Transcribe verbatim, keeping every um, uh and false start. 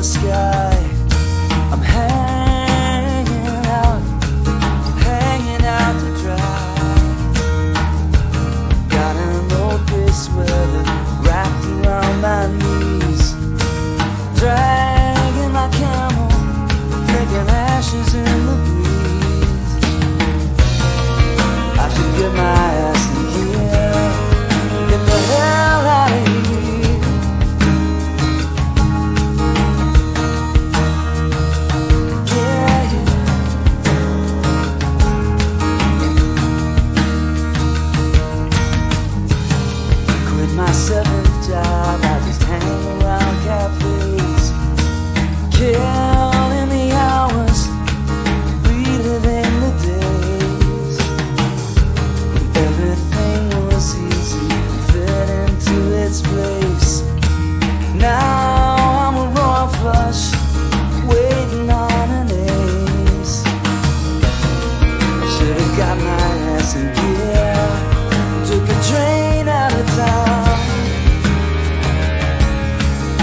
sky. I'm hanging out, hanging out to dry. Got an old gray sweater wrapped around my knees, dragging my camel, making ashes in the breeze. I should get my ass in here, get the hell out of here. My seventh job, I just hang around cafes, killing the hours, reliving the days. Everything was easy, fit into its place. Now I'm a raw flush, waiting on an ace. I should've got my ass in gear.